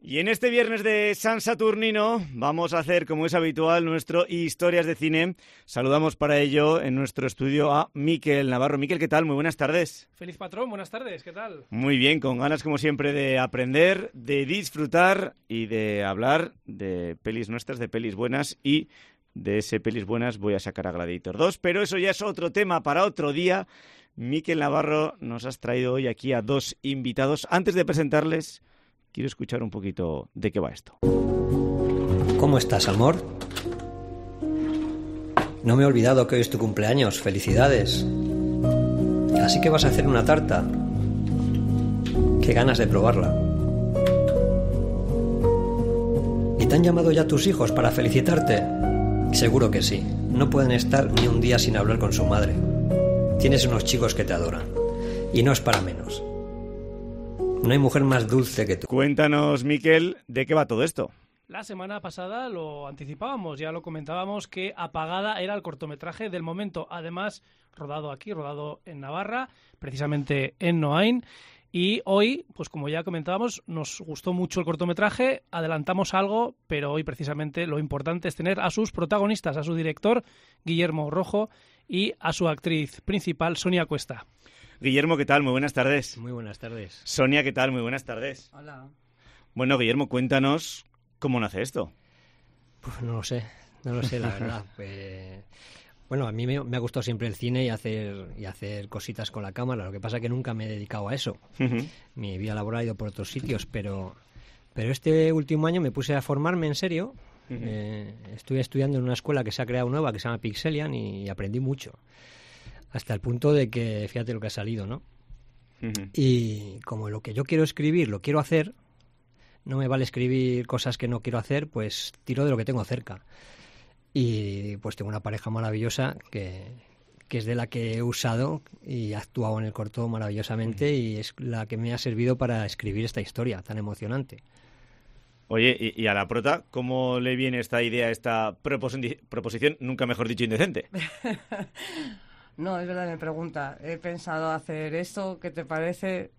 Y en este viernes de San Saturnino vamos a hacer, como es habitual, nuestro Historias de Cine. Saludamos para ello en nuestro estudio a Miquel Navarro. Miquel, ¿qué tal? Muy buenas tardes. Feliz patrón, buenas tardes, ¿qué tal? Muy bien, con ganas como siempre de aprender, de disfrutar y de hablar de pelis nuestras, de pelis buenas, y de ese pelis buenas voy a sacar a Gladiator 2, pero eso ya es otro tema para otro día. Miquel Navarro, nos has traído hoy aquí a dos invitados. Antes de presentarles, quiero escuchar un poquito de qué va esto. ¿Cómo estás, amor? No me he olvidado que hoy es tu cumpleaños. ¡Felicidades! Así que vas a hacer una tarta. ¡Qué ganas de probarla! ¿Y te han llamado ya tus hijos para felicitarte? Seguro que sí. No pueden estar ni un día sin hablar con su madre. Tienes unos chicos que te adoran. Y no es para menos. No hay mujer más dulce que tú. Cuéntanos, Miquel, ¿de qué va todo esto? La semana pasada lo anticipábamos, ya lo comentábamos, que Apagada era el cortometraje del momento. Además, rodado aquí, rodado en Navarra, precisamente en Noain. Y hoy, pues como ya comentábamos, nos gustó mucho el cortometraje, adelantamos algo, pero hoy precisamente lo importante es tener a sus protagonistas, a su director, Guillermo Rojo, y a su actriz principal, Sonia Cuesta. Guillermo, ¿qué tal? Muy buenas tardes. Muy buenas tardes. Sonia, ¿qué tal? Muy buenas tardes. Hola. Bueno, Guillermo, cuéntanos cómo nace esto. Pues no lo sé, la verdad. Bueno, a mí me ha gustado siempre el cine y hacer cositas con la cámara. Lo que pasa es que nunca me he dedicado a eso. Uh-huh. Mi vida laboral ha ido por otros sitios, pero este último año me puse a formarme en serio. Uh-huh. Estuve estudiando en una escuela que se ha creado nueva, que se llama Pixelian, y aprendí mucho. Hasta el punto de que, fíjate lo que ha salido, ¿no? Uh-huh. Y como lo que yo quiero escribir lo quiero hacer, no me vale escribir cosas que no quiero hacer, pues tiro de lo que tengo cerca. Y pues tengo una pareja maravillosa que es de la que he usado y ha actuado en el corto maravillosamente, y es la que me ha servido para escribir esta historia tan emocionante. Oye, y a la prota, ¿cómo le viene esta idea, esta proposición, nunca mejor dicho, indecente? No, es verdad, me pregunta. He pensado hacer esto, ¿qué te parece?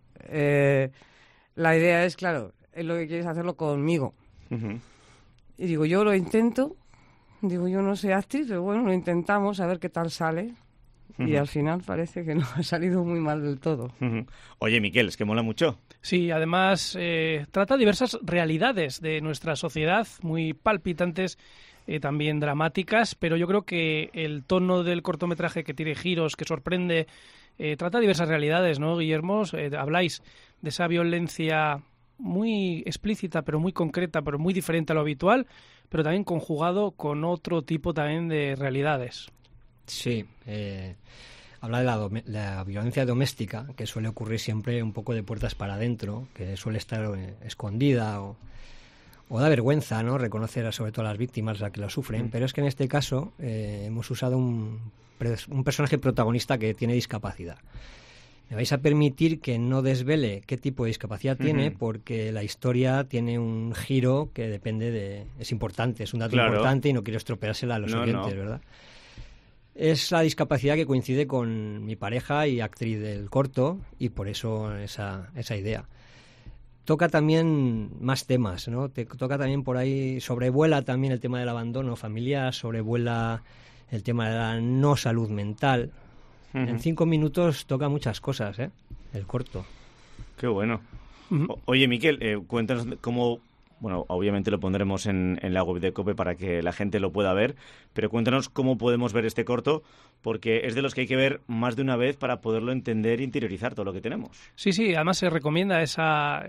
La idea es, claro, es lo que quieres hacerlo conmigo. Uh-huh. Y digo, yo lo intento. Digo, yo no soy actriz, pero bueno, lo intentamos, a ver qué tal sale. Uh-huh. Y al final parece que no ha salido muy mal del todo. Uh-huh. Oye, Miquel, es que mola mucho. Sí, además trata diversas realidades de nuestra sociedad, muy palpitantes, también dramáticas, pero yo creo que el tono del cortometraje, que tiene giros, que sorprende, trata diversas realidades, ¿no, Guillermo? Habláis de esa violencia muy explícita, pero muy concreta, pero muy diferente a lo habitual, pero también conjugado con otro tipo también de realidades. Sí, habla de la violencia doméstica, que suele ocurrir siempre un poco de puertas para adentro, que suele estar escondida o da vergüenza, ¿no? Reconocer sobre todo a las víctimas, a que lo sufren, pero es que en este caso hemos usado un personaje protagonista que tiene discapacidad. Me vais a permitir que no desvele qué tipo de discapacidad tiene, porque la historia tiene un giro que es importante, es un dato importante, y no quiero estropeársela a los oyentes, ¿verdad? Es la discapacidad que coincide con mi pareja y actriz del corto, y por eso esa idea. Toca también más temas, ¿no? Toca también por ahí, sobrevuela también el tema del abandono familiar, sobrevuela el tema de la no salud mental. Uh-huh. En 5 minutos toca muchas cosas, el corto. Qué bueno. Uh-huh. Oye, Miquel, cuéntanos cómo... Bueno, obviamente lo pondremos en la web de COPE para que la gente lo pueda ver, pero cuéntanos cómo podemos ver este corto, porque es de los que hay que ver más de una vez para poderlo entender e interiorizar todo lo que tenemos. Sí, además se recomienda esa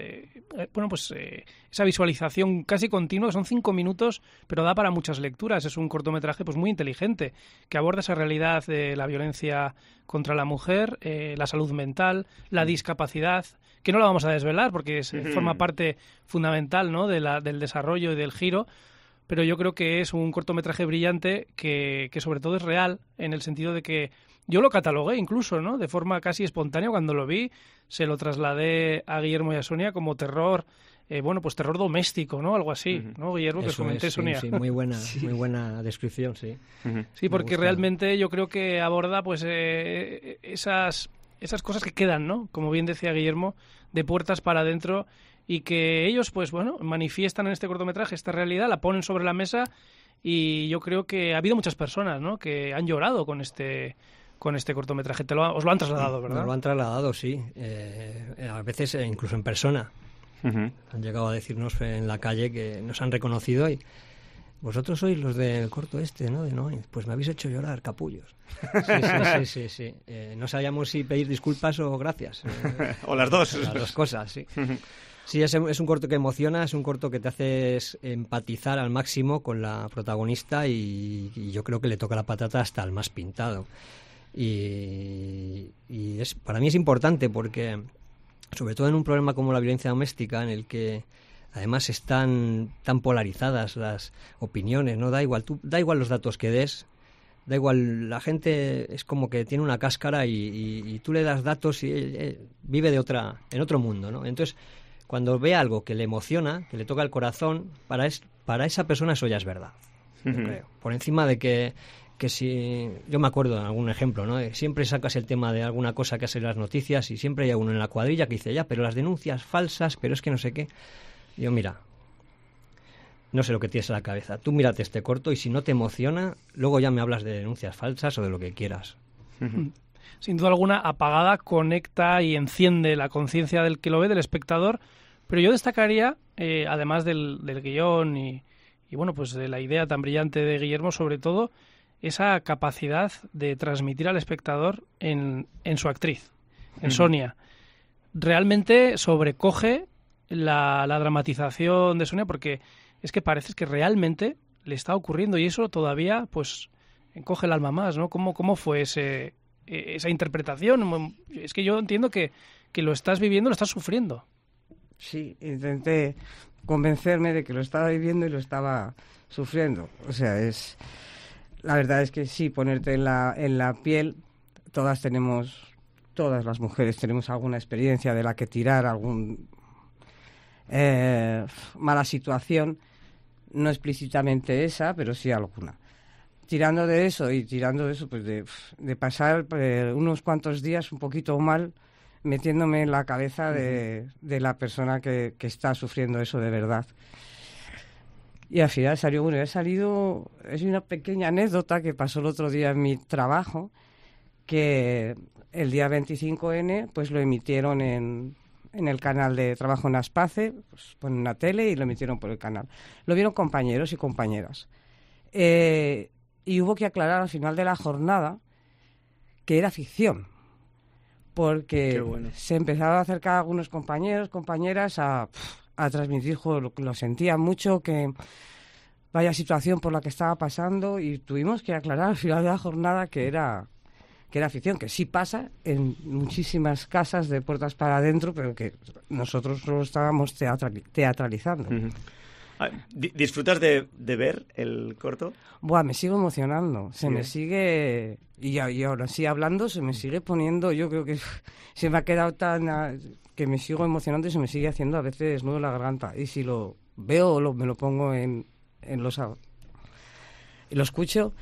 visualización casi continua, que son 5 minutos, pero da para muchas lecturas. Es un cortometraje pues muy inteligente, que aborda esa realidad de la violencia contra la mujer, la salud mental, la discapacidad, que no la vamos a desvelar porque forma parte fundamental, ¿no?, del desarrollo y del giro, pero yo creo que es un cortometraje brillante que sobre todo es real, en el sentido de que yo lo catalogué incluso, ¿no?, de forma casi espontánea. Cuando lo vi, se lo trasladé a Guillermo y a Sonia como terror, pues terror doméstico, ¿no?, algo así, ¿no, Guillermo? Que os comenté, Sonia. Sí, muy buena descripción, sí. Sí, porque realmente yo creo que aborda pues esas cosas que quedan, ¿no?, como bien decía Guillermo, de puertas para adentro, y que ellos, pues bueno, manifiestan en este cortometraje esta realidad, la ponen sobre la mesa, y yo creo que ha habido muchas personas, ¿no?, que han llorado con este cortometraje. Os lo han trasladado, ¿verdad? Nos lo han trasladado, sí. A veces incluso en persona. Uh-huh. Han llegado a decirnos en la calle que nos han reconocido y vosotros sois los del corto este, ¿no? Pues me habéis hecho llorar, capullos. Sí. No sabíamos si pedir disculpas o gracias. O las dos. Las dos cosas, sí. Sí, es un corto que emociona, es un corto que te hace empatizar al máximo con la protagonista y yo creo que le toca la patata hasta al más pintado. Y para mí es importante porque, sobre todo en un problema como la violencia doméstica, en el que además están tan polarizadas las opiniones, ¿no? Da igual los datos que des, da igual, la gente es como que tiene una cáscara y tú le das datos y vive en otro mundo, ¿no? Entonces, cuando ve algo que le emociona, que le toca el corazón, para esa persona eso ya es verdad, yo creo. Por encima de que si... Yo me acuerdo de algún ejemplo, ¿no? Siempre sacas el tema de alguna cosa que hace las noticias y siempre hay uno en la cuadrilla que dice, ya, pero las denuncias falsas, pero es que no sé qué. Yo, mira, no sé lo que tienes en la cabeza. Tú mírate este corto y si no te emociona, luego ya me hablas de denuncias falsas o de lo que quieras. Sin duda alguna, Apagada conecta y enciende la conciencia del que lo ve, del espectador, pero yo destacaría, además del guión y bueno, pues de la idea tan brillante de Guillermo, sobre todo, esa capacidad de transmitir al espectador en su actriz, en Sonia. Realmente sobrecoge la dramatización de Sonia, porque es que parece que realmente le está ocurriendo y eso todavía pues encoge el alma más, ¿no? ¿Cómo fue esa interpretación? Es que yo entiendo que lo estás viviendo, lo estás sufriendo. Sí, intenté convencerme de que lo estaba viviendo y lo estaba sufriendo. O sea, la verdad es que sí, ponerte en la piel, todas las mujeres tenemos alguna experiencia de la que tirar, algún mala situación, no explícitamente esa, pero sí alguna. Tirando de eso, pues de pasar unos cuantos días un poquito mal, metiéndome en la cabeza de la persona que está sufriendo eso de verdad. Y al final es una pequeña anécdota que pasó el otro día en mi trabajo, que el día 25N pues lo emitieron en el canal de trabajo en Aspace, pues ponen una tele y lo emitieron por el canal. Lo vieron compañeros y compañeras. Y hubo que aclarar al final de la jornada que era ficción, porque se empezaron a acercar algunos compañeros, compañeras a transmitir, lo sentían mucho, que vaya situación por la que estaba pasando, y tuvimos que aclarar al final de la jornada que era ficción, que sí pasa en muchísimas casas de puertas para adentro, pero que nosotros solo estábamos teatralizando. ¿Disfrutas de ver el corto? Buah, me sigo emocionando, me sigue, y ahora sí hablando, se me sigue poniendo, yo creo que se me ha quedado tan... que me sigo emocionando y se me sigue haciendo a veces nudo en la garganta, y si lo veo o me lo pongo y lo escucho,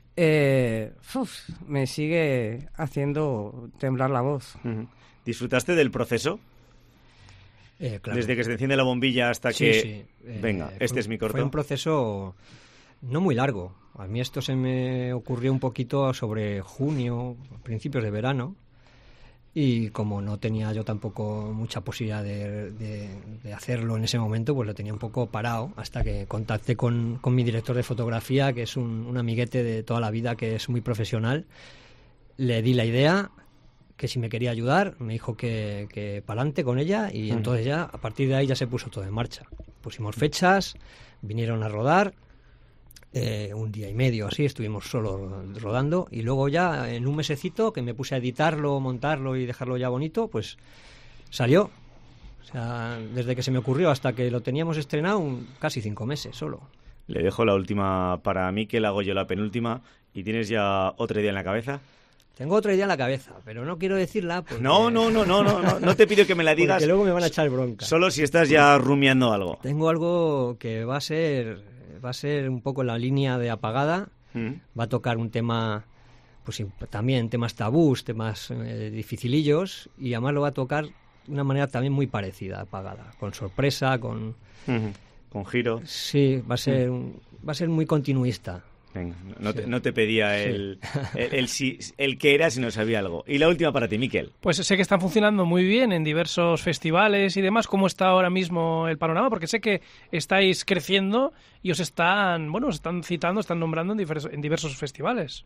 me sigue haciendo temblar la voz. ¿Disfrutaste del proceso? Claro. Desde que se enciende la bombilla hasta que... Sí. Venga, este es mi corto. Fue un proceso no muy largo. A mí esto se me ocurrió un poquito sobre junio, principios de verano, y como no tenía yo tampoco mucha posibilidad de hacerlo en ese momento, pues lo tenía un poco parado hasta que contacté con mi director de fotografía, que es un amiguete de toda la vida, que es muy profesional. Le di la idea, que si me quería ayudar, me dijo que pa'lante con ella, y entonces ya, a partir de ahí ya se puso todo en marcha. Pusimos fechas, vinieron a rodar, un día y medio así, estuvimos solo rodando, y luego ya en un mesecito que me puse a editarlo, montarlo y dejarlo ya bonito, pues salió. O sea, desde que se me ocurrió hasta que lo teníamos estrenado, casi 5 meses solo. Le dejo la última para mí, que la hago yo la penúltima, y tienes ya otra idea en la cabeza. Tengo otra idea en la cabeza, pero no quiero decirla porque... No te pido que me la digas. Porque luego me van a echar bronca. Solo si estás ya rumiando algo. Tengo algo que va a ser un poco en la línea de Apagada. Va a tocar un tema, pues también temas tabús, temas dificilillos, y además lo va a tocar de una manera también muy parecida, apagada, con sorpresa, con... Con giro. Sí, va a ser muy continuista. Venga, no te pedía el que era si no sabía algo. Y la última para ti, Miquel. Pues sé que están funcionando muy bien en diversos festivales y demás. ¿Cómo está ahora mismo el panorama? Porque sé que estáis creciendo y os están citando, están nombrando en diversos festivales.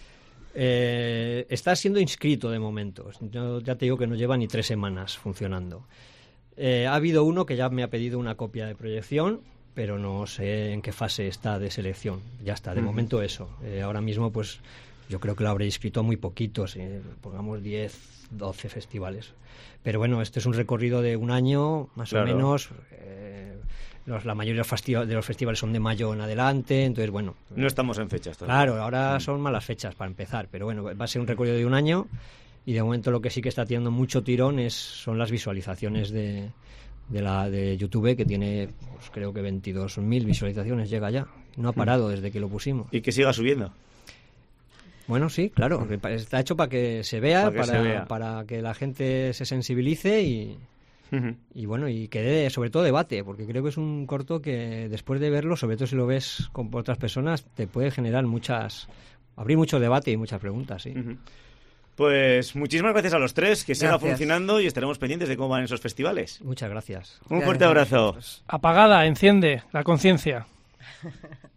Está siendo inscrito de momento. Yo ya te digo que no lleva ni 3 semanas funcionando. Ha habido uno que ya me ha pedido una copia de proyección, pero no sé en qué fase está de selección. Ya está, de momento eso. Ahora mismo, pues yo creo que lo habré inscrito a muy poquitos, pongamos 10, 12 festivales. Pero bueno, este es un recorrido de un año, más o menos. La mayoría de los festivales son de mayo en adelante, entonces bueno. No estamos en fechas todavía. Claro, ahora son malas fechas para empezar, pero bueno, va a ser un recorrido de un año y de momento lo que sí que está teniendo mucho tirón son las visualizaciones de YouTube, que tiene, pues, creo que 22.000 visualizaciones llega ya. No ha parado desde que lo pusimos. Y que siga subiendo. Bueno, sí, claro. Está hecho para que se vea, para que la gente se sensibilice y bueno, y que dé sobre todo debate, porque creo que es un corto que después de verlo, sobre todo si lo ves con otras personas, te puede generar abrir mucho debate y muchas preguntas, sí. Pues muchísimas gracias a los tres, que siga funcionando y estaremos pendientes de cómo van esos festivales. Muchas gracias. Un fuerte abrazo. Apagada, enciende la conciencia.